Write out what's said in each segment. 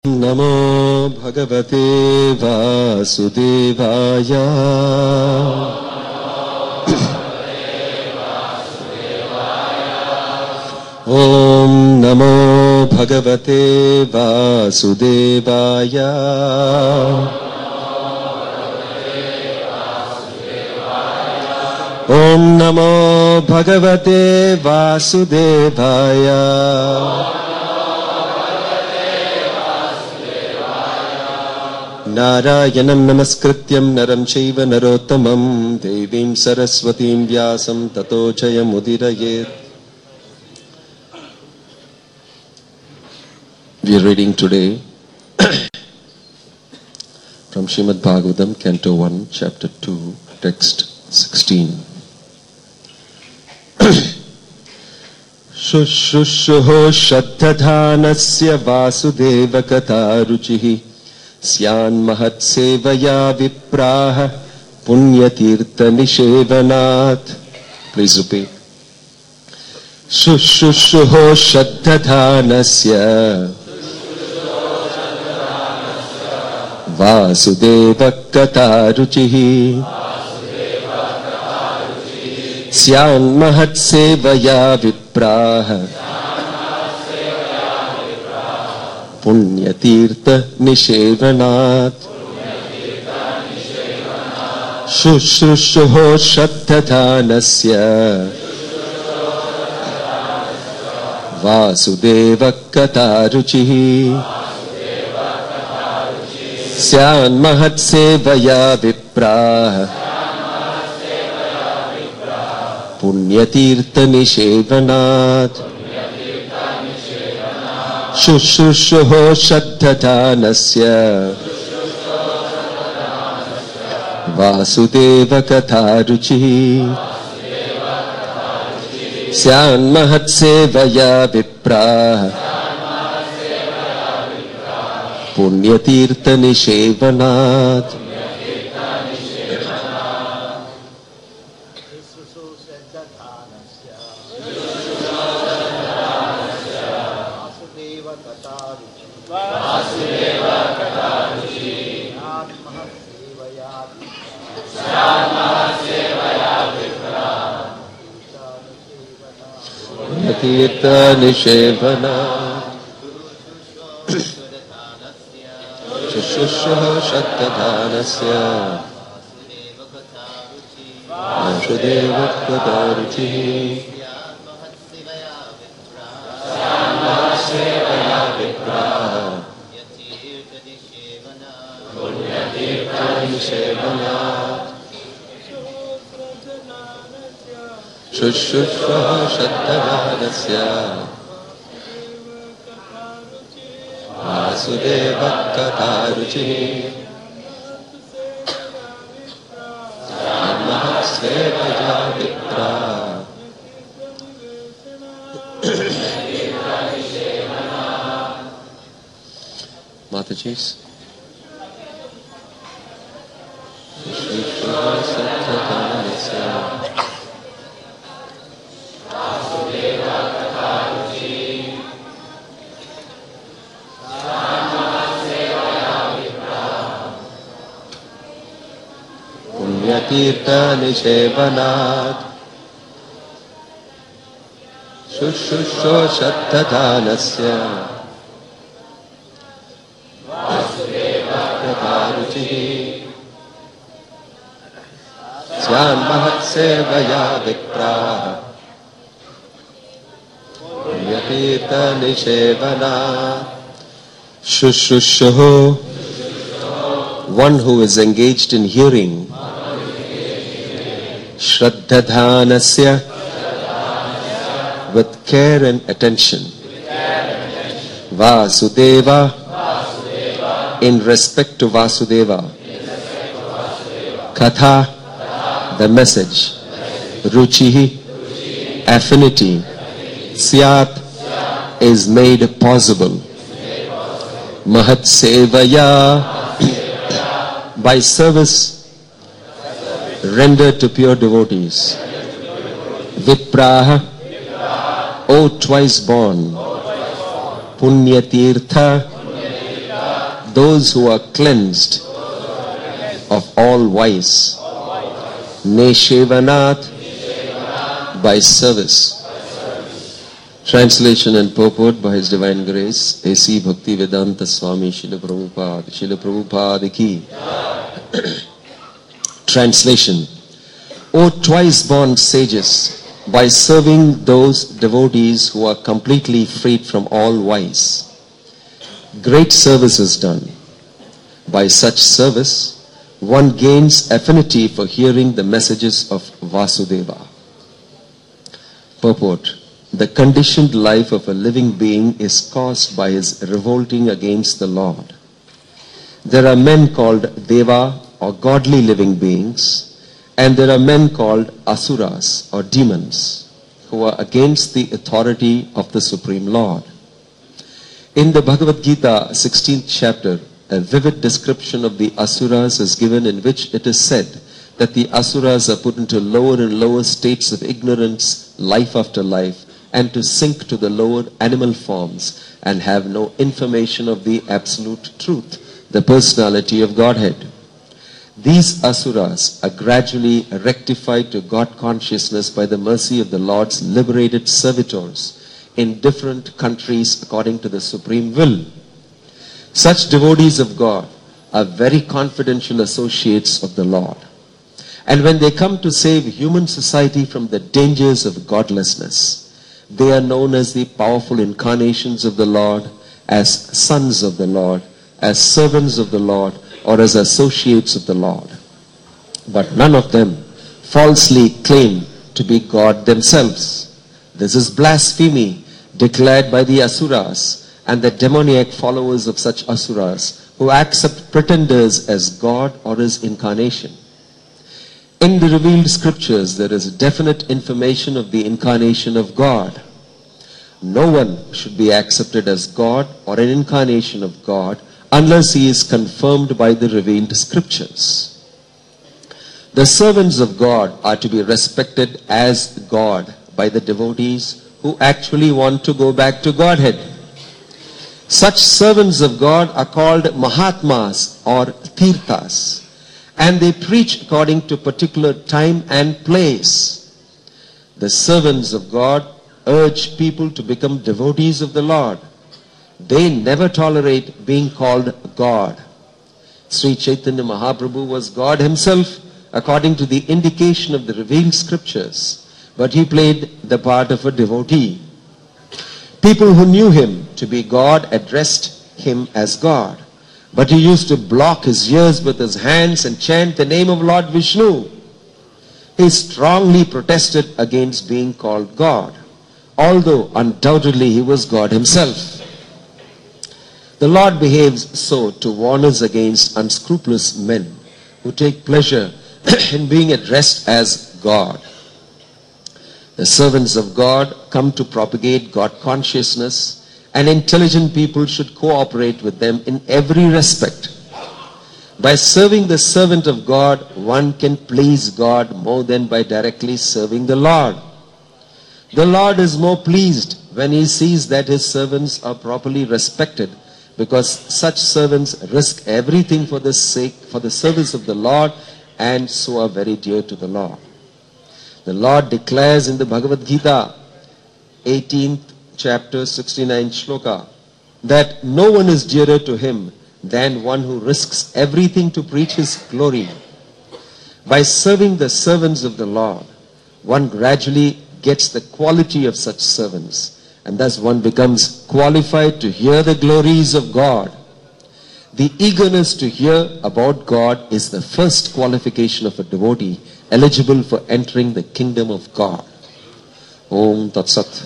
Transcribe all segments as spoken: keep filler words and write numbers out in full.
नमो भगवते वासुदेवाय। ओम नमो भगवते वासुदेवाय। ओम नमो भगवते वासुदेवाय। नारायणं नमस्कृत्यं नरं चैव नरोत्तमं देवीं सरस्वतीं व्यासं ततो जयमुदीरयेत्. We are reading today from Srimad Bhagavatam, Canto one, Chapter two, Text sixteen. Shushushuho Shraddhadanasya Vasudeva Katha Ruchihi Syan Mahat Sevaya Vipraha Punyatirtha Nishevanat. Please repeat. Shushushuho Shraddhadanasya Vasudeva Katha Ruchihi Syan Mahat Sevaya Vipraha Punyatirtha Nishevanat. Shushushuho Shraddhadanasya Vasudeva Katha Ruchihi Syan Mahat Sevaya Vipraha Punyatirtha Nishevanat. Shushushuho Shraddhadanasya Vasudeva Katha Ruchihi Syan Mahat Sevaya Vipraha Punyatirtha Nishevanat. Punyatirtha Nishevanat. Shushushuho Shraddhadanasya Vasudeva Katha Ruchihi Syan Mahat Sevaya Vipraha Punyatirtha Nishevanat. Shushushuho Shraddhadanasya Vasudeva Katha Ruchihi Syan Mahat Sevaya Vipraha Matajis. Shushushuho Shraddhadanasya Punyatirtha Nishevanat. Shushushuho Shraddhadanasya Vasudeva Katha Ruchihi Syan Mahat Sevaya Vipraha Punyatirtha Nishevanat. Shushushuho, one who is engaged in hearing. Shraddhadanasya, with care and attention. Vasudeva, in respect to Vasudeva. Katha, the message. Ruchihi, affinity. Syat, is made possible. Mahat Sevaya, by service rendered to pure devotees. Vipraha, O twice born. Punyatirtha, those who are cleansed of all vice, Neshevanath, by service. Translation and purport by His Divine Grace, A C Bhaktivedanta Swami Srila Prabhupada, Srila Prabhupada ki. Translation. O twice born sages, by serving those devotees who are completely freed from all vice, great service is done. By such service, one gains affinity for hearing the messages of Vasudeva. Purport. The conditioned life of a living being is caused by his revolting against the Lord. There are men called Deva or godly living beings, and there are men called Asuras or demons who are against the authority of the Supreme Lord. In the Bhagavad Gita, sixteenth chapter, a vivid description of the Asuras is given, in which it is said that the Asuras are put into lower and lower states of ignorance, life after life, and to sink to the lower animal forms and have no information of the absolute truth, the personality of Godhead. These Asuras are gradually rectified to God consciousness by the mercy of the Lord's liberated servitors in different countries according to the supreme will. Such devotees of God are very confidential associates of the Lord. And when they come to save human society from the dangers of godlessness, they are known as the powerful incarnations of the Lord, as sons of the Lord, as servants of the Lord, or as associates of the Lord. But none of them falsely claim to be God themselves. This is blasphemy declared by the Asuras and the demoniac followers of such Asuras who accept pretenders as God or His incarnation. In the revealed scriptures, there is definite information of the incarnation of God. No one should be accepted as God or an incarnation of God unless he is confirmed by the revealed scriptures. The servants of God are to be respected as God by the devotees who actually want to go back to Godhead. Such servants of God are called Mahatmas or Tirthas, and they preach according to particular time and place. The servants of God urge people to become devotees of the Lord. They never tolerate being called God. Sri Chaitanya Mahaprabhu was God himself according to the indication of the revealed scriptures, but he played the part of a devotee. People who knew him to be God addressed him as God, but he used to block his ears with his hands and chant the name of Lord Vishnu. He strongly protested against being called God, although undoubtedly he was God himself. The Lord behaves so to warn us against unscrupulous men who take pleasure in being addressed as God. The servants of God come to propagate God consciousness, and intelligent people should cooperate with them in every respect. By serving the servant of God, one can please God more than by directly serving the Lord. The Lord is more pleased when he sees that his servants are properly respected, because such servants risk everything for the sake, for the service of the Lord, and so are very dear to the Lord. The Lord declares in the Bhagavad Gita, eighteenth chapter, sixty-ninth shloka, that no one is dearer to him than one who risks everything to preach his glory. By serving the servants of the Lord, one gradually gets the quality of such servants, and thus one becomes qualified to hear the glories of God. The eagerness to hear about God is the first qualification of a devotee eligible for entering the kingdom of God. Om Tat Sat.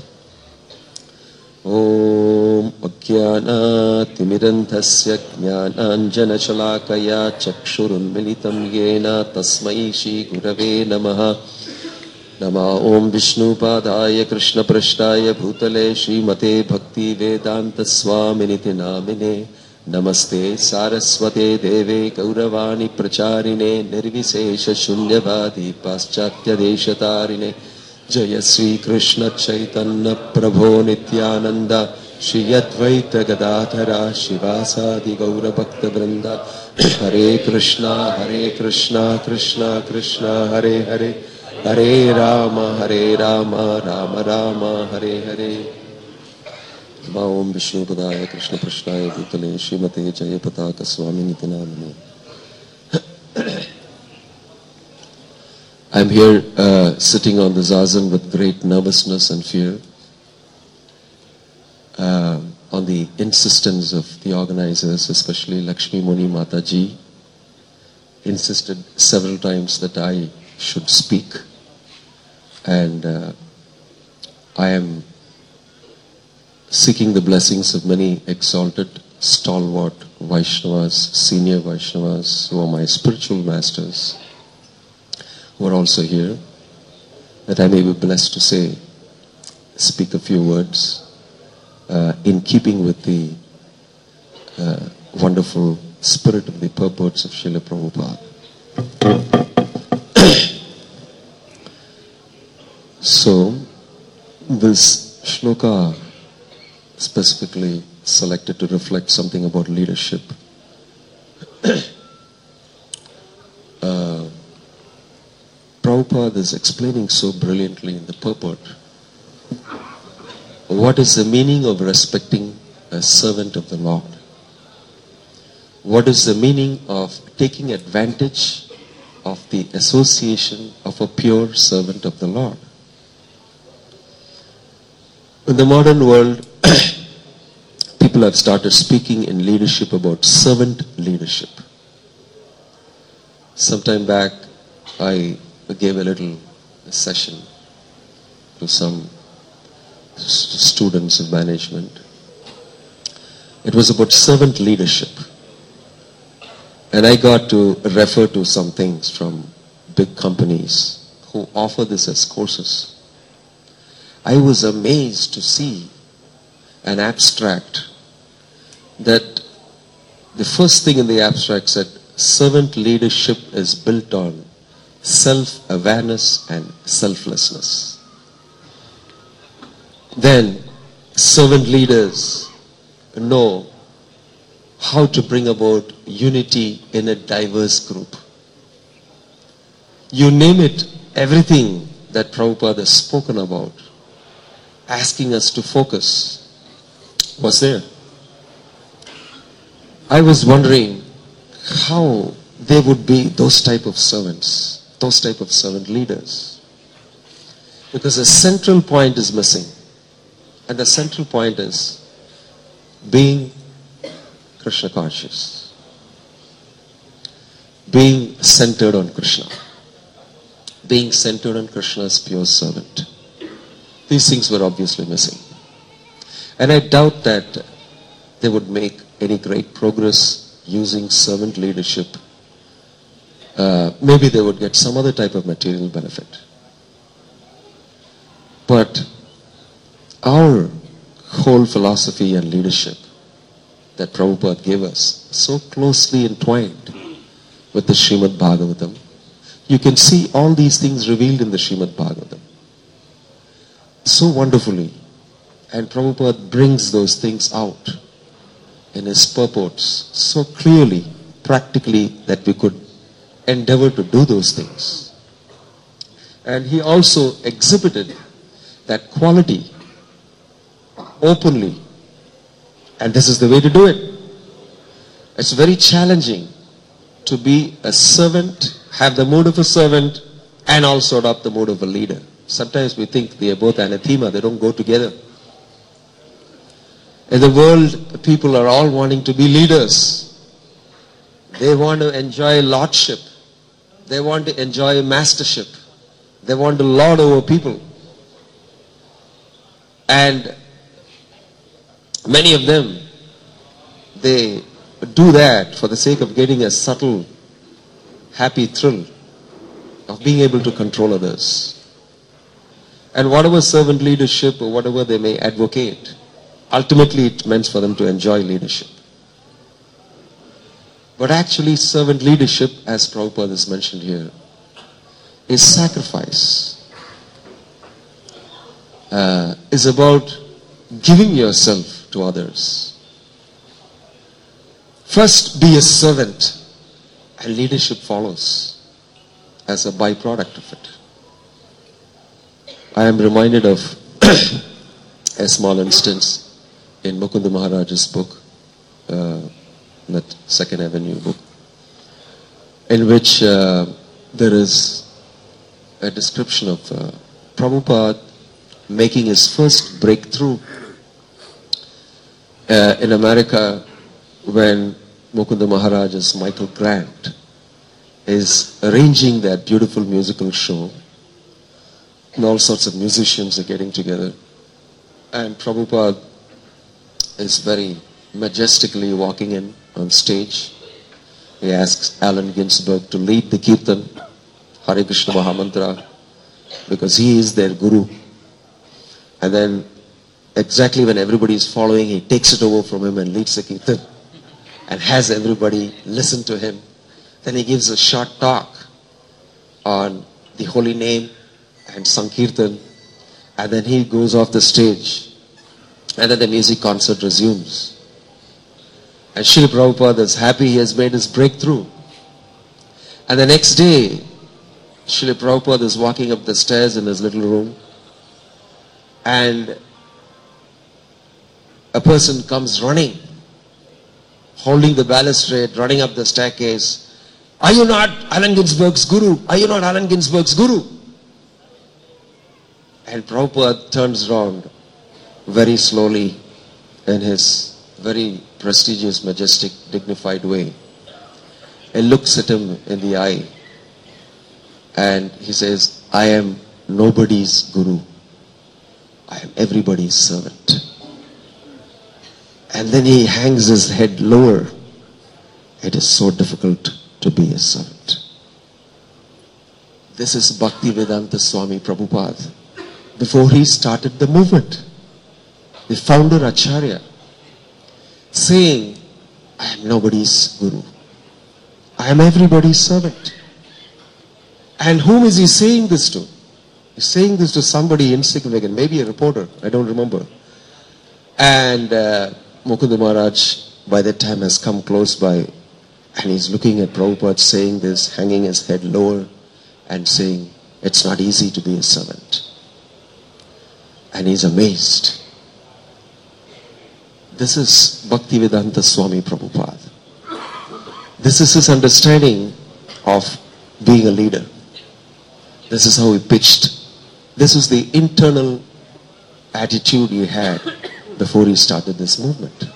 Om Ajnana Timiranthasya Jnananjana Shalakaya Chakshurun Militam Yena Tasmai Shri Gurave Namaha. Nama Om Vishnu Padaya Krishna Prashtaya Bhutale Srimate Bhakti Vedanta Swaminiti Namine Namaste Saraswate Deve Gauravani Pracharine Nirvisesha Shunyavadi Paschatya Deshatarine Jaya Sri Krishna Chaitanya Prabho Nityananda Shri Advaita Gadadhara Shivasadi Gaura Bhakta Vrinda. Hare Krishna, Hare Krishna, Krishna Krishna, Hare Hare, Hare Rama, Hare Rama, Rama Rama, Hare Hare. Om Vishnu Padaya Krishna Prashnaya Bhutale Srimate Jaya Pataka Swamini Namani. I'm here uh, sitting on the zazen with great nervousness and fear. Uh, on the insistence of the organizers, especially Lakshmi Muni Mataji, insisted several times that I should speak. And uh, I am seeking the blessings of many exalted, stalwart Vaishnavas, senior Vaishnavas, who are my spiritual masters, who are also here, that I may be blessed to say, speak a few words uh, in keeping with the uh, wonderful spirit of the purports of Srila Prabhupada. So, this shloka specifically selected to reflect something about leadership. uh, Prabhupada is explaining so brilliantly in the purport what is the meaning of respecting a servant of the Lord. What is the meaning of taking advantage of the association of a pure servant of the Lord. In the modern world, people have started speaking in leadership about servant leadership. Sometime back, I gave a little session to some students of management. It was about servant leadership. And I got to refer to some things from big companies who offer this as courses. I was amazed to see an abstract that the first thing in the abstract said, servant leadership is built on self-awareness and selflessness. Then servant leaders know how to bring about unity in a diverse group. You name it, everything that Prabhupada has spoken about, asking us to focus, was there. I was wondering how they would be those type of servants, those type of servant leaders. Because a central point is missing. And the central point is being Krishna conscious. Being centered on Krishna. Being centered on Krishna's pure servant. These things were obviously missing. And I doubt that they would make any great progress using servant leadership. Uh, maybe they would get some other type of material benefit. But our whole philosophy and leadership that Prabhupada gave us, so closely entwined with the Srimad Bhagavatam. You can see all these things revealed in the Srimad Bhagavatam. So wonderfully. And Prabhupada brings those things out in his purports so clearly, practically, that we could endeavor to do those things. And he also exhibited that quality openly. And this is the way to do it. It's very challenging to be a servant, have the mood of a servant, and also adopt the mood of a leader. Sometimes we think they are both anathema, they don't go together. In the world, people are all wanting to be leaders. They want to enjoy lordship. They want to enjoy mastership. They want to lord over people. And many of them, they do that for the sake of getting a subtle, happy thrill of being able to control others. And whatever servant leadership or whatever they may advocate, ultimately it meant for them to enjoy leadership. But actually servant leadership, as Prabhupada has mentioned here, is sacrifice. Uh, is about giving yourself to others. First, be a servant, and leadership follows as a byproduct of it. I am reminded of a small instance in Mukunda Maharaj's book, uh, that Second Avenue book, in which uh, there is a description of uh, Prabhupada making his first breakthrough uh, in America when Mukunda Maharaj's Michael Grant is arranging that beautiful musical show, and all sorts of musicians are getting together, and Prabhupada is very majestically walking in on stage. He asks Allen Ginsberg to lead the Kirtan, Hare Krishna Mahamantra, because he is their guru. And then exactly when everybody is following, he takes it over from him and leads the Kirtan and has everybody listen to him. Then he gives a short talk on the holy name and Sankirtan, and then he goes off the stage, and then the music concert resumes. And Srila Prabhupada is happy he has made his breakthrough. And the next day, Srila Prabhupada is walking up the stairs in his little room, and a person comes running, holding the balustrade, running up the staircase. Are you not Allen Ginsberg's guru? Are you not Allen Ginsberg's guru? And Prabhupada turns around very slowly in his very prestigious, majestic, dignified way and looks at him in the eye, and he says, I am nobody's guru. I am everybody's servant. And then he hangs his head lower. It is so difficult to be a servant. This is Bhaktivedanta Swami Prabhupada. Before he started the movement, the founder Acharya, saying, I am nobody's guru. I am everybody's servant. And whom is he saying this to? He's saying this to somebody insignificant, maybe a reporter, I don't remember. And uh, Mukunda Maharaj by that time has come close by, and he's looking at Prabhupada saying this, hanging his head lower and saying, it's not easy to be a servant. And he's amazed. This is Bhaktivedanta Swami Prabhupada. This is his understanding of being a leader. This is how he pitched. This is the internal attitude he had before he started this movement.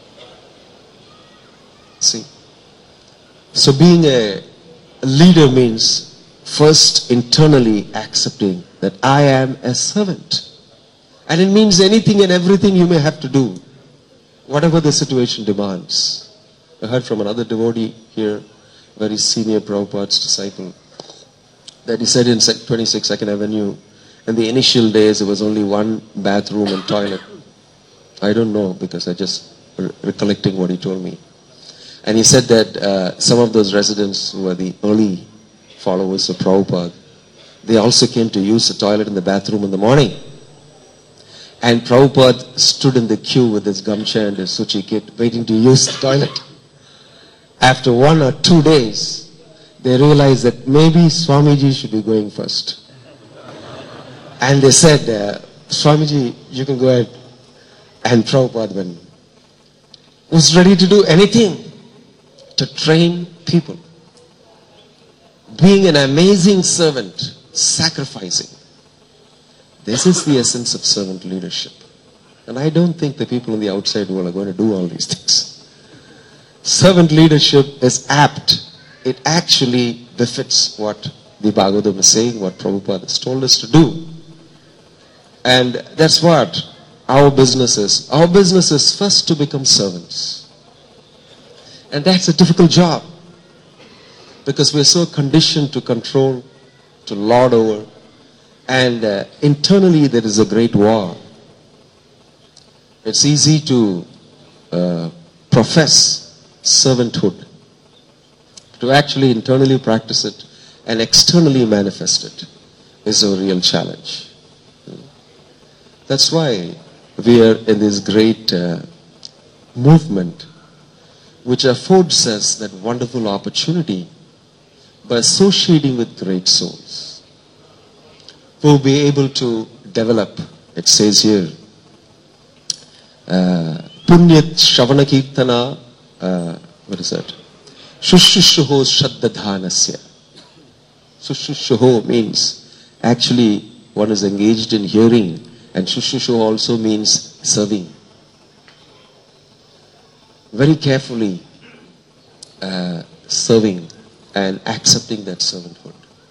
See? So being a leader means first internally accepting that I am a servant. And it means anything and everything you may have to do, whatever the situation demands. I heard from another devotee here, very senior Prabhupada's disciple, that he said in twenty-six Second Avenue, in the initial days there was only one bathroom and toilet. I don't know because I just re- recollecting what he told me. And he said that uh, some of those residents who were the early followers of Prabhupada, they also came to use the toilet in the bathroom in the morning. And Prabhupada stood in the queue with his gamcha and his suchi kit waiting to use the toilet. After one or two days, they realized that maybe Swamiji should be going first. And they said, uh, Swamiji, you can go ahead. And Prabhupada went, was ready to do anything to train people. Being an amazing servant, sacrificing. This is the essence of servant leadership. And I don't think the people in the outside world are going to do all these things. Servant leadership is apt. It actually befits what the Bhagavatam is saying, what Prabhupada has told us to do. And that's what our business is. Our business is first to become servants. And that's a difficult job. Because we're so conditioned to control, to lord over. And uh, internally there is a great war. It's easy to uh, profess servanthood, to actually internally practice it and externally manifest it is a real challenge. That's why we are in this great uh, movement which affords us that wonderful opportunity by associating with great souls. We'll be able to develop, it says here, Punyat Shravana Kirtana, uh, what is that? Shushushuho Shraddadhanasya. Shushushuho means actually one is engaged in hearing, and Shushushuho also means serving. Very carefully uh, serving and accepting that servanthood.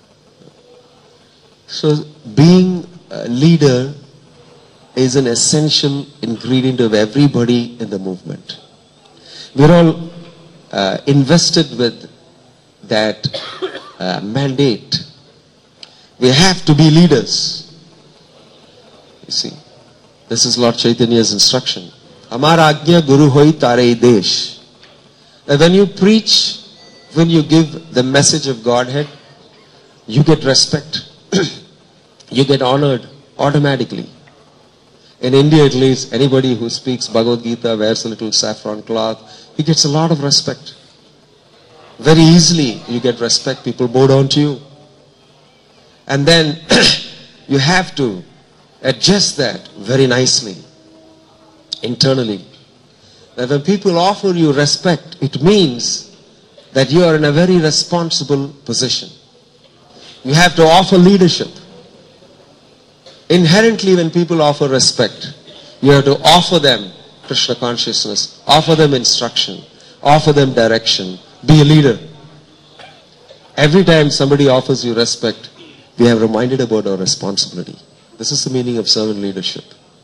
So being a leader is an essential ingredient of everybody in the movement. We're all uh, invested with that uh, mandate. We have to be leaders. You see, this is Lord Chaitanya's instruction. Amara Agnya Guru Hoi Tare Desh. And when you preach, when you give the message of Godhead, you get respect. You get honored automatically. In India at least, anybody who speaks Bhagavad Gita, wears a little saffron cloth, he gets a lot of respect. Very easily you get respect, people bow down to you. And then you have to adjust that very nicely, internally. That when people offer you respect, it means that you are in a very responsible position. You have to offer leadership. Inherently, when people offer respect, you have to offer them Krishna consciousness, offer them instruction, offer them direction, be a leader. Every time somebody offers you respect, we have reminded about our responsibility. This is the meaning of servant leadership.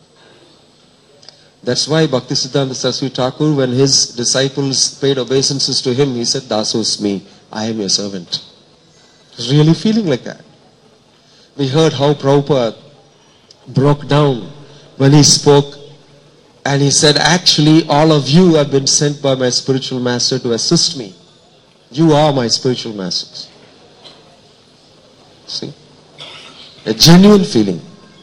That's why Bhaktisiddhanta Saraswati Thakur, when his disciples paid obeisances to him, he said, Dasosmi, I am your servant. He was really feeling like that. We heard how Prabhupada broke down when he spoke, and he said, actually all of you have been sent by my spiritual master to assist me. You are my spiritual masters. See? A genuine feeling.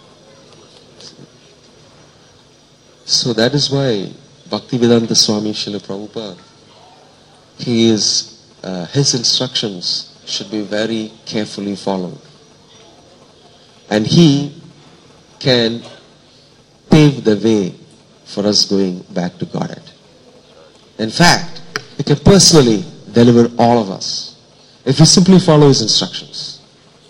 So that is why Bhaktivedanta Swami Srila Prabhupada, he is, uh, his instructions should be very carefully followed. And he can pave the way for us going back to Godhead. In fact, he can personally deliver all of us if we simply follow his instructions.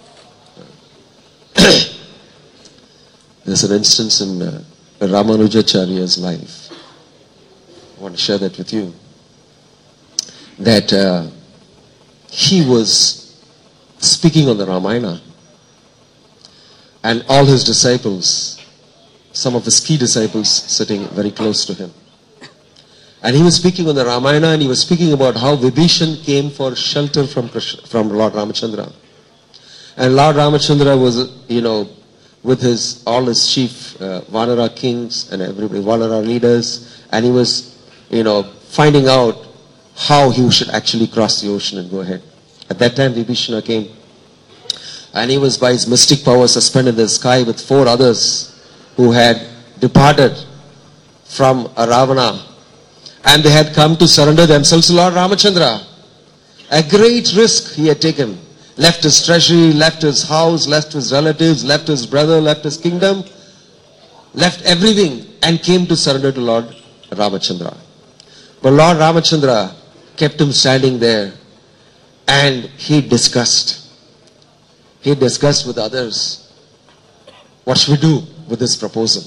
There's an instance in uh, Ramanujacharya's life. I want to share that with you. That uh, he was speaking on the Ramayana, and all his disciples, some of his key disciples sitting very close to him. And he was speaking on the Ramayana, and he was speaking about how Vibhishan came for shelter from Krishna, from Lord Ramachandra. And Lord Ramachandra was, you know, with his all his chief uh, Vanara kings and everybody, Vanara leaders, and he was, you know, finding out how he should actually cross the ocean and go ahead. At that time, Vibhishana came, and he was by his mystic power suspended in the sky with four others who had departed from Ravana, and they had come to surrender themselves to Lord Ramachandra. A great risk he had taken. Left his treasury, left his house, left his relatives, left his brother, left his kingdom, left everything, and came to surrender to Lord Ramachandra. But Lord Ramachandra kept him standing there, and he discussed. He discussed with others, what should we do with this proposal?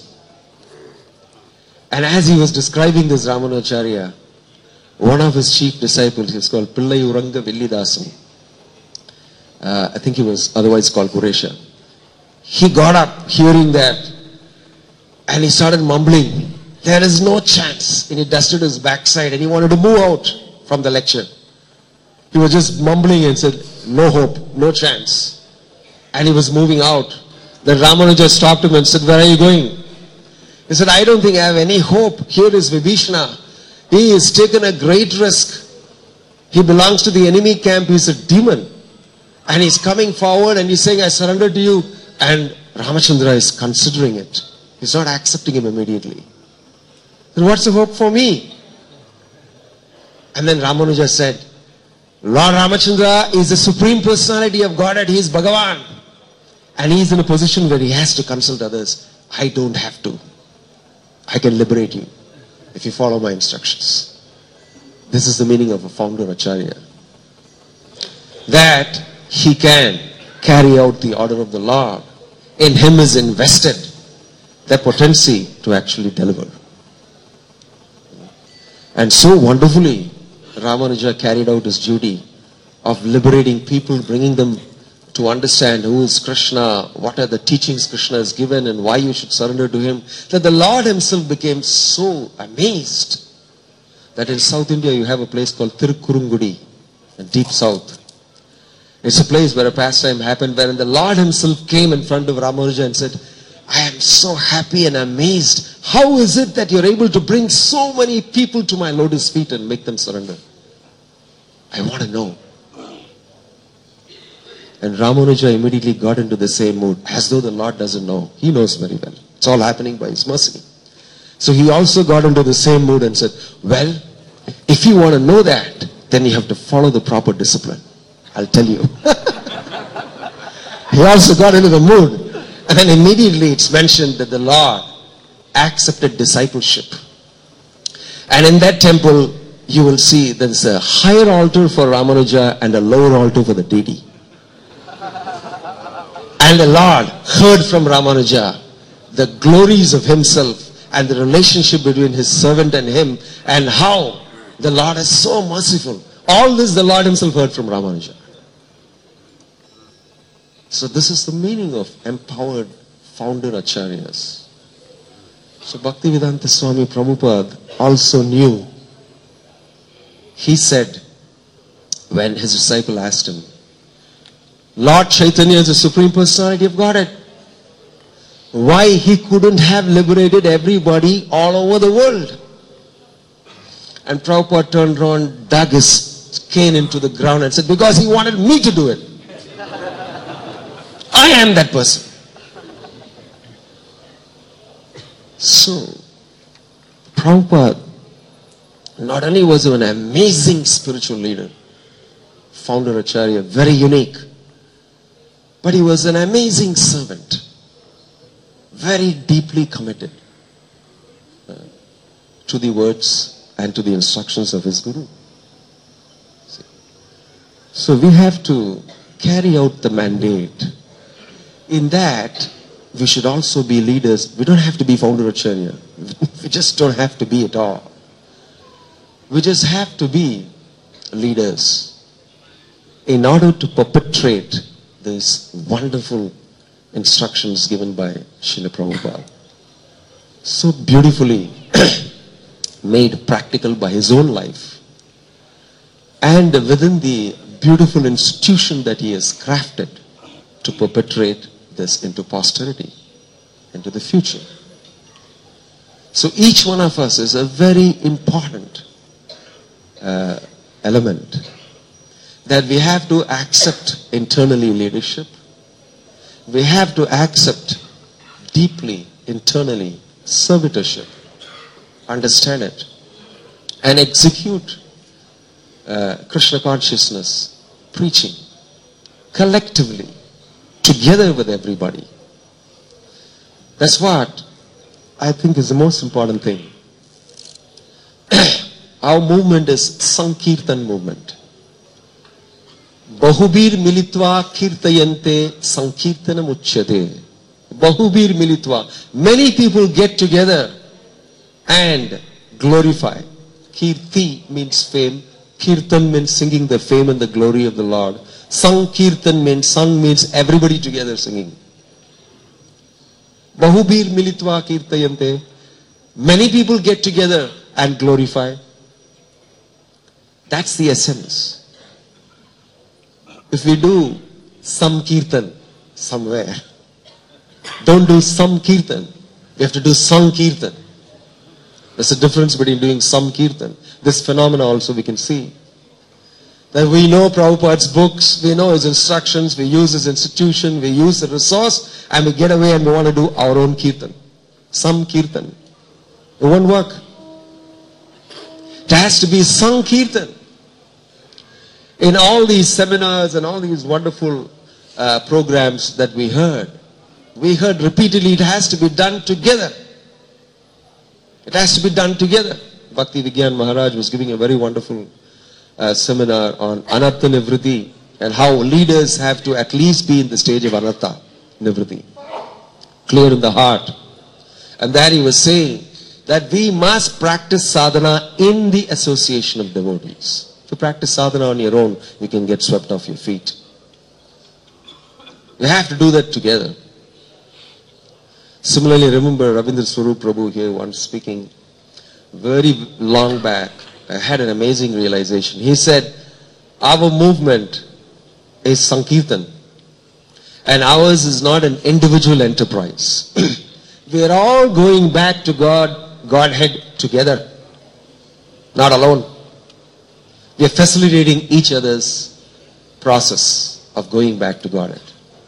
And as he was describing this Ramanujacharya, one of his chief disciples, he's called Pillai Uranga Villidasam, uh, I think he was otherwise called Kuresha. He got up hearing that, and he started mumbling, there is no chance. And he dusted his backside and he wanted to move out from the lecture. He was just mumbling and said, no hope, no chance. And he was moving out. Then Ramanuja stopped him and said, where are you going? He said, I don't think I have any hope. Here is Vibhishana. He has taken a great risk. He belongs to the enemy camp. He's a demon. And he's coming forward and he's saying, I surrender to you. And Ramachandra is considering it. He's not accepting him immediately. Then what's the hope for me? And then Ramanuja said, Lord Ramachandra is the supreme personality of Godhead. He is Bhagavan. And he is in a position where he has to consult others. I don't have to. I can liberate you if you follow my instructions. This is the meaning of a founder Acharya. That he can carry out the order of the Lord. In him is invested the potency to actually deliver. And so wonderfully, Ramanuja carried out his duty of liberating people, bringing them to understand who is Krishna, what are the teachings Krishna has given, and why you should surrender to him, that the Lord himself became so amazed that in South India you have a place called Tirukkurungudi, in deep south. It's a place where a pastime happened wherein the Lord himself came in front of Ramanuja and said, I am so happy and amazed. How is it that you're able to bring so many people to my lotus feet and make them surrender? I want to know. And Ramanuja immediately got into the same mood, as though the Lord doesn't know. He knows very well. It's all happening by his mercy. So he also got into the same mood and said, well, if you want to know that, then you have to follow the proper discipline. I'll tell you. He also got into the mood. And then immediately it's mentioned that the Lord accepted discipleship. And in that temple, you will see there's a higher altar for Ramanuja and a lower altar for the deity. And the Lord heard from Ramanuja the glories of himself and the relationship between his servant and him, and how the Lord is so merciful. All this the Lord himself heard from Ramanuja. So this is the meaning of empowered founder acharyas. So Bhaktivedanta Swami Prabhupada also knew. He said, when his disciple asked him, Lord Chaitanya is the Supreme Personality of Godhead. Why he couldn't have liberated everybody all over the world? And Prabhupada turned around, dug his cane into the ground and said, because he wanted me to do it. I am that person. So, Prabhupada not only was an amazing spiritual leader, founder Acharya, very unique, but he was an amazing servant, very deeply committed uh, to the words and to the instructions of his Guru. See? So we have to carry out the mandate. In that, we should also be leaders. We don't have to be founder Acharya. We just don't have to be at all. We just have to be leaders in order to perpetrate these wonderful instructions given by Srila Prabhupada. So beautifully made practical by his own life. And within the beautiful institution that he has crafted to perpetrate this into posterity, into the future. So each one of us is a very important uh, element that we have to accept internally leadership. We have to accept deeply, internally, servitorship, understand it, and execute uh, Krishna consciousness, preaching, collectively, together with everybody. That's what I think is the most important thing. Our movement is Sankirtan movement. Bahubir militva kirtayante sankirtanam uchyate. Bahubir militva. Many people get together and glorify. Kirti means fame. Kirtan means singing the fame and the glory of the Lord. Sankirtan means, sang means everybody together singing. Bahubir militva kirtayante. Many people get together and glorify. That's the essence. If we do some kirtan somewhere, don't do some kirtan. We have to do sankirtan. There's a difference between doing some kirtan. This phenomena also we can see. That we know Prabhupada's books, we know his instructions, we use his institution, we use the resource, and we get away and we want to do our own kirtan. Sankirtan. It won't work. It has to be Sankirtan. In all these seminars and all these wonderful uh, programs that we heard, we heard repeatedly it has to be done together. It has to be done together. Bhakti Vigyan Maharaj was giving a very wonderful uh, seminar on Anatta Nivritti and how leaders have to at least be in the stage of Anatta Nivritti. Clear in the heart. And there he was saying that we must practice sadhana in the association of devotees. If you practice sadhana on your own, you can get swept off your feet. You have to do that together. Similarly, remember Ravindra Swarup Prabhu here once speaking very long back. I had an amazing realization. He said, our movement is Sankirtan and ours is not an individual enterprise. We are all going back to God, Godhead together, not alone. We are facilitating each other's process of going back to Godhead.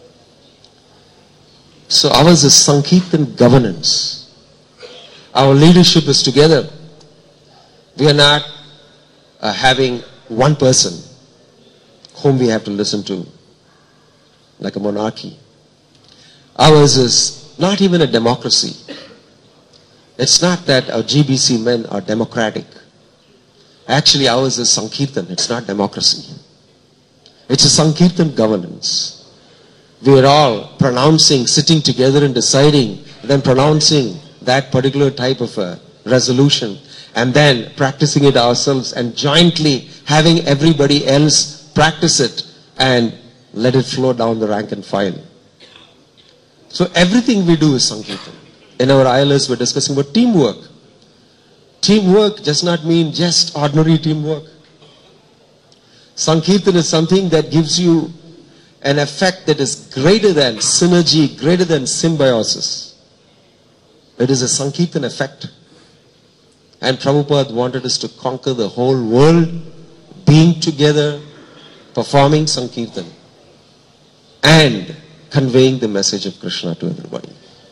So ours is Sankirtan governance. Our leadership is together. We are not uh, having one person whom we have to listen to, like a monarchy. Ours is not even a democracy. It's not that our G B C men are democratic. Actually, ours is Sankirtan. It's not democracy. It's a Sankirtan governance. We are all pronouncing, sitting together and deciding, then pronouncing that particular type of a resolution, and then practicing it ourselves and jointly having everybody else practice it and let it flow down the rank and file. So everything we do is Sankirtan. In our I L S, we're discussing about teamwork. Teamwork does not mean just ordinary teamwork. Sankirtan is something that gives you an effect that is greater than synergy, greater than symbiosis. It is a Sankirtan effect. And Prabhupada wanted us to conquer the whole world, being together, performing Sankirtan, and conveying the message of Krishna to everybody.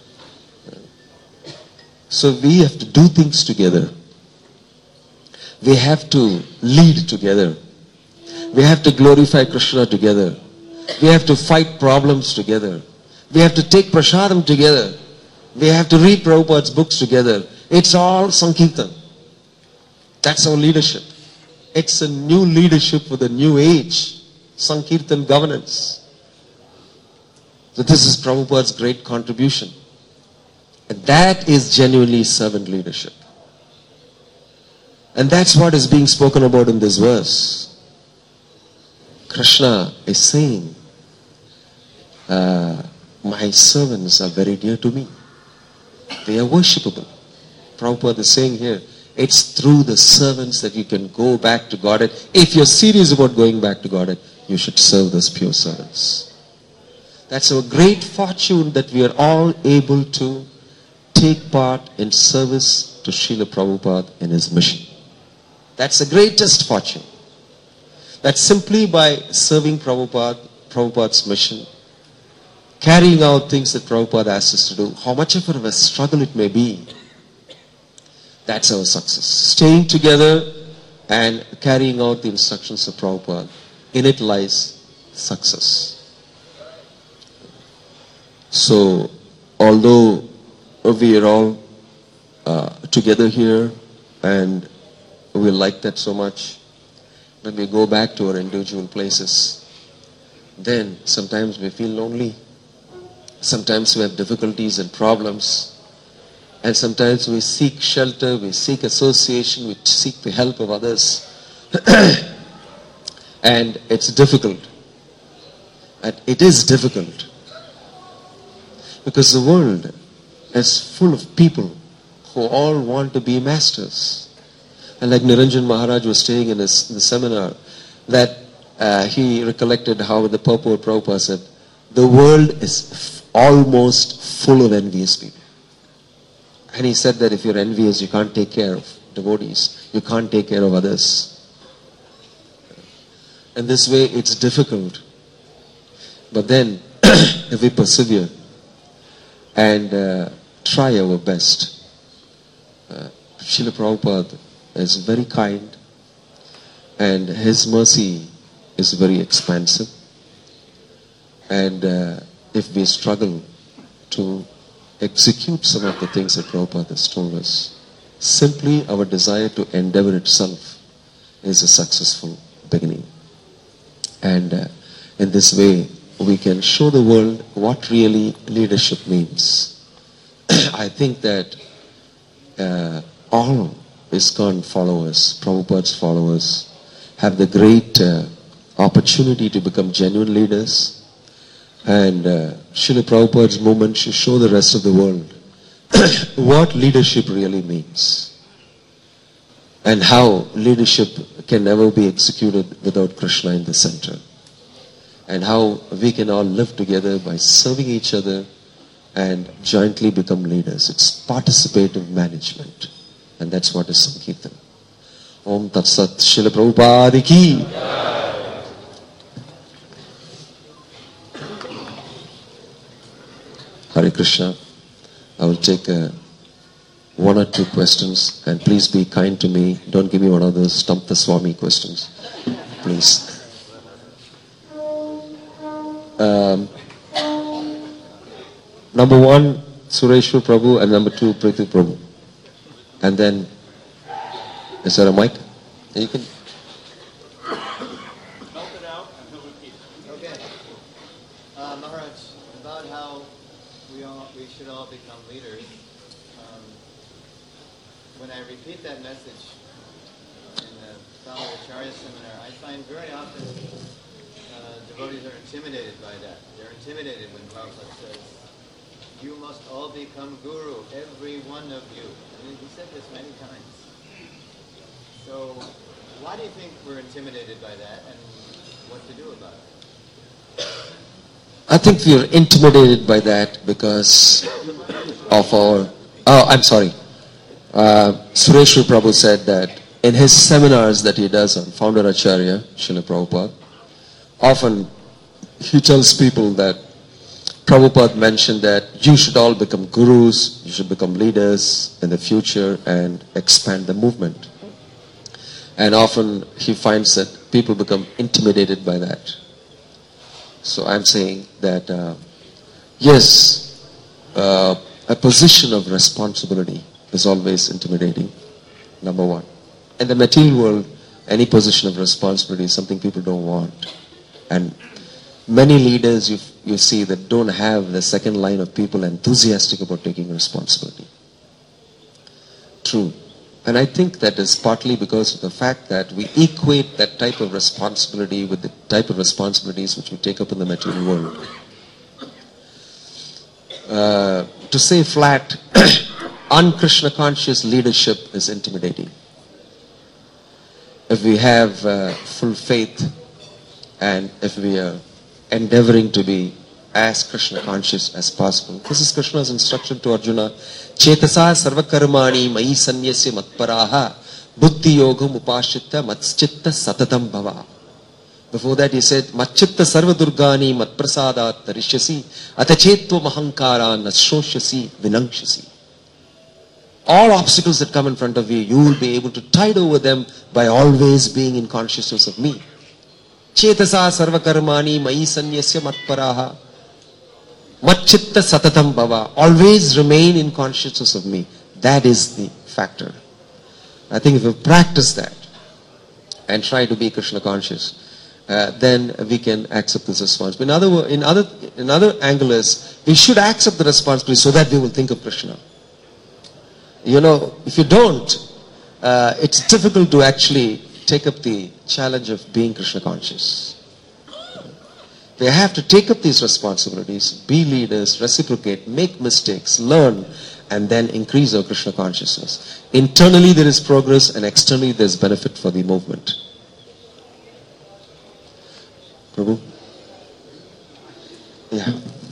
So we have to do things together. We have to lead together. We have to glorify Krishna together. We have to fight problems together. We have to take prasadam together. We have to read Prabhupada's books together. It's all Sankirtan. That's our leadership. It's a new leadership for the new age. Sankirtan governance. So this is Prabhupada's great contribution. And that is genuinely servant leadership. And that's what is being spoken about in this verse. Krishna is saying, uh, my servants are very dear to me. They are worshipable. Prabhupada is saying here, it's through the servants that you can go back to Godhead. If you're serious about going back to Godhead, you should serve those pure servants. That's our great fortune that we are all able to take part in service to Srila Prabhupada in his mission. That's the greatest fortune. That simply by serving Prabhupada, Prabhupada's mission, carrying out things that Prabhupada asks us to do, how much of a struggle it may be, that's our success. Staying together and carrying out the instructions of Prabhupada, in it lies success. So, although we are all uh, together here and we like that so much, when we go back to our individual places, then sometimes we feel lonely. Sometimes we have difficulties and problems. And sometimes we seek shelter, we seek association, we seek the help of others. And it's difficult. And it is difficult. Because the world is full of people who all want to be masters. And like Niranjan Maharaj was saying in his in the seminar, that uh, he recollected how the purport Prabhupada said, the world is f- almost full of envious people. And he said that if you're envious, you can't take care of devotees. You can't take care of others. And this way, it's difficult. But then, if we persevere and uh, try our best. Uh, Srila Prabhupada is very kind, and his mercy is very expansive. And uh, if we struggle to execute some of the things that Prabhupada has told us, simply our desire to endeavor itself is a successful beginning. And uh, in this way, we can show the world what really leadership means. I think that uh, all ISKCON followers, Prabhupada's followers, have the great uh, opportunity to become genuine leaders. And uh, Srila Prabhupada's movement should show the rest of the world what leadership really means. And how leadership can never be executed without Krishna in the center. And how we can all live together by serving each other and jointly become leaders. It's participative management. And that's what is Sankirtan. Om Tat Sat, Srila Prabhupada ki. Hare Krishna. I will take uh, one or two questions, and please be kind to me. Don't give me one of those Stump the Swami questions. Please. Um, number one, Sureshwar Prabhu, and number two, Prithu Prabhu. And then, is there a mic? You can. Help it out and he'll repeat it. Okay. Uh, Maharaj, about how we all we should all become leaders. Um, when I repeat that message in the Acharya seminar, I find very often uh, devotees are intimidated by that. They're intimidated when Prabhupada says, "You must all become guru, every one of you." I mean, he said this many times. So, why do you think we're intimidated by that, and what to do about it? I think we are intimidated by that because of our... Oh, I'm sorry. Uh, Sureshwar Prabhu said that in his seminars that he does on Founder Acharya, Srila Prabhupada, often he tells people that Prabhupada mentioned that you should all become gurus, you should become leaders in the future and expand the movement. And often he finds that people become intimidated by that. So I'm saying that, uh, yes, uh, a position of responsibility is always intimidating, number one. In the material world, any position of responsibility is something people don't want. And many leaders you, you see that don't have the second line of people enthusiastic about taking responsibility. True. And I think that is partly because of the fact that we equate that type of responsibility with the type of responsibilities which we take up in the material world. Uh, to say flat, un-Krishna conscious leadership is intimidating. If we have uh, full faith and if we are endeavoring to be as Krishna conscious as possible. This is Krishna's instruction to Arjuna. Chetasa sarvakarmani mayi sanyasya matparaha buddhi yogam upashitta matschitta satatam bhava. Before that he said, Matchitta sarva durgani matprasadat tarishyasi atachetva mahankara nashoshasi vinangshasi. All obstacles that come in front of you, you will be able to tide over them by always being in consciousness of me. Chetasa sarvakarmani mayi sanyasya matparaha matchitta satatam bhava. Always remain in consciousness of me. That is the factor. I think if we practice that and try to be Krishna conscious, uh, then we can accept this responsibility. In other, in other, in other angle is, we should accept the responsibility so that we will think of Krishna. You know, if you don't, uh, it's difficult to actually take up the challenge of being Krishna conscious. They have to take up these responsibilities, be leaders, reciprocate, make mistakes, learn, and then increase our Krishna consciousness. Internally there is progress and externally there is benefit for the movement. Prabhu? Yeah.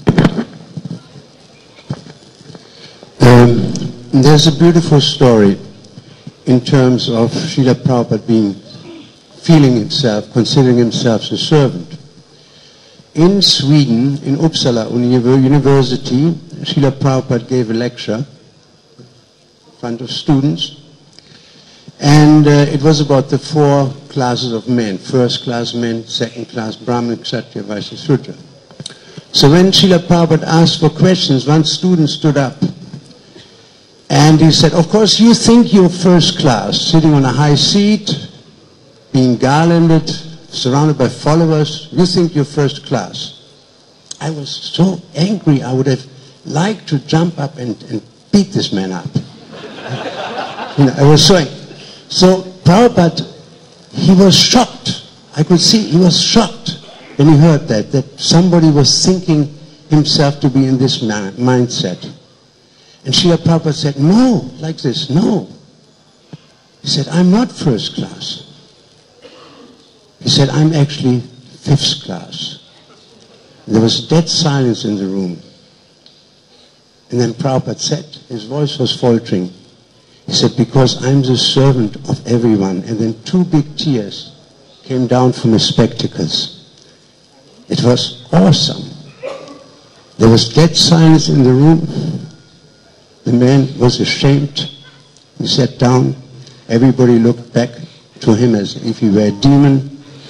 Um, there's a beautiful story in terms of Srila Prabhupada being, feeling himself, considering himself as a servant. In Sweden, in Uppsala University, Srila Prabhupada gave a lecture in front of students. And uh, it was about the four classes of men. First class men, second class Brahmin, Kshatriya, Vaishya, Shudra. So when Srila Prabhupada asked for questions, one student stood up and he said, of course you think you're first class, sitting on a high seat, being garlanded, surrounded by followers. You think you're first class. I was so angry, I would have liked to jump up and, and beat this man up. You know, I was so angry. So Prabhupada, he was shocked. I could see he was shocked when he heard that, that somebody was thinking himself to be in this man, mindset. And Srila Prabhupada said, no, like this, no. He said, I'm not first class. He said, I'm actually fifth class. There was dead silence in the room. And then Prabhupada said, his voice was faltering. He said, because I'm the servant of everyone. And then two big tears came down from his spectacles. It was awesome. There was dead silence in the room. The man was ashamed. He sat down. Everybody looked back to him as if he were a demon.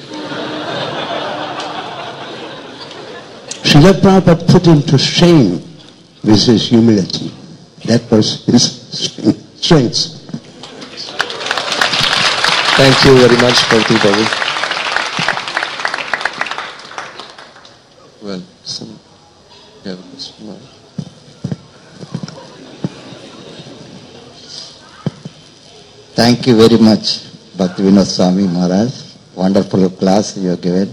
Srila Prabhupada put him to shame with his humility. That was his strength. Thank you very much, Bharti Babu. Well, some, you have a question, Mark? Thank you very much, Bhaktivinoda Swami Maharaj. Wonderful class you have given.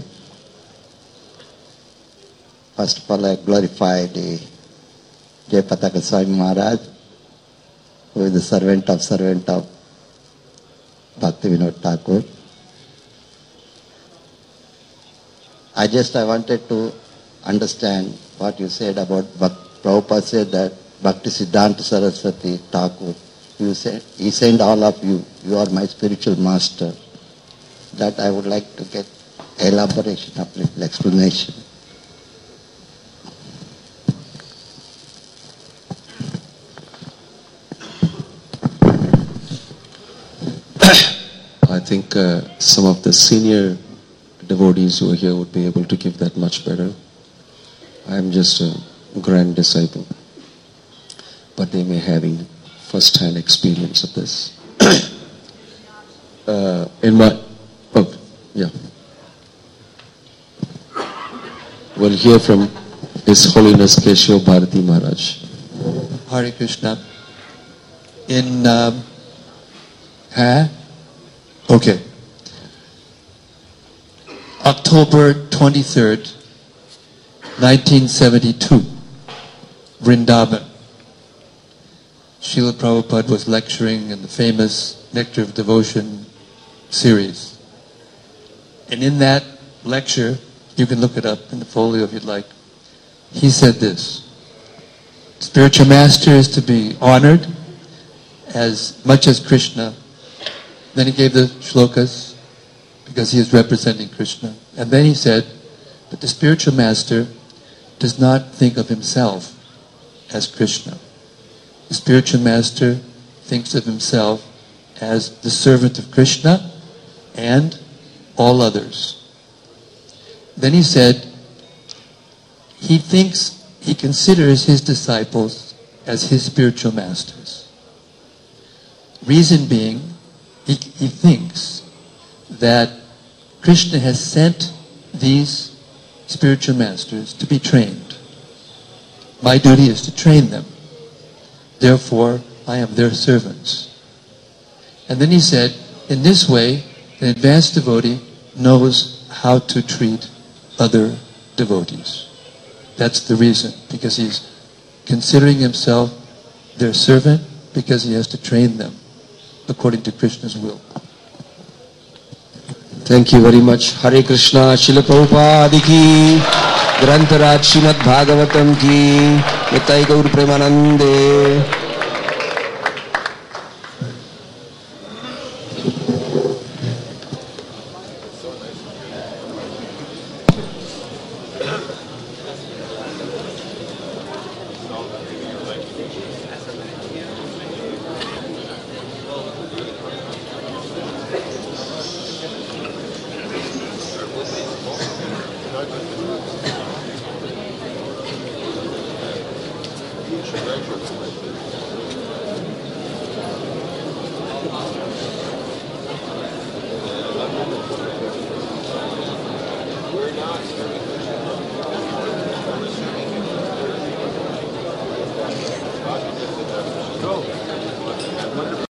First of all, I glorify the Jayapataka Swami Maharaj, who is the servant of servant of Bhaktivinoda Thakur. I just, I wanted to understand what you said about, Prabhupada said that Bhakti Siddhanta Saraswati Thakur, you said, he sent all of you, you are my spiritual master. That I would like to get elaboration, of little explanation. I think uh, some of the senior devotees who are here would be able to give that much better. I am just a grand disciple, but they may having first-hand experience of this. uh, in my, oh, yeah. We'll hear from His Holiness Keshav Bharati Maharaj. Hare Krishna. In, um, huh? Okay. October twenty-third, nineteen seventy-two, Vrindavan. Srila Prabhupada was lecturing in the famous Nectar of Devotion series. And in that lecture, you can look it up in the folio if you'd like, he said this: spiritual master is to be honored as much as Krishna. Then he gave the shlokas because he is representing Krishna. And then he said that the spiritual master does not think of himself as Krishna. The spiritual master thinks of himself as the servant of Krishna and all others. Then he said he thinks, he considers his disciples as his spiritual masters. Reason being, he, he thinks that Krishna has sent these spiritual masters to be trained. My duty is to train them. Therefore, I am their servants. And then he said, in this way, an advanced devotee knows how to treat other devotees. That's the reason, because he's considering himself their servant, because he has to train them according to Krishna's will. Thank you very much. Hare Krishna, Srila Prabhupada ki, Grantaraj Srimad Bhagavatam ki, Nitai Gaur Premanande.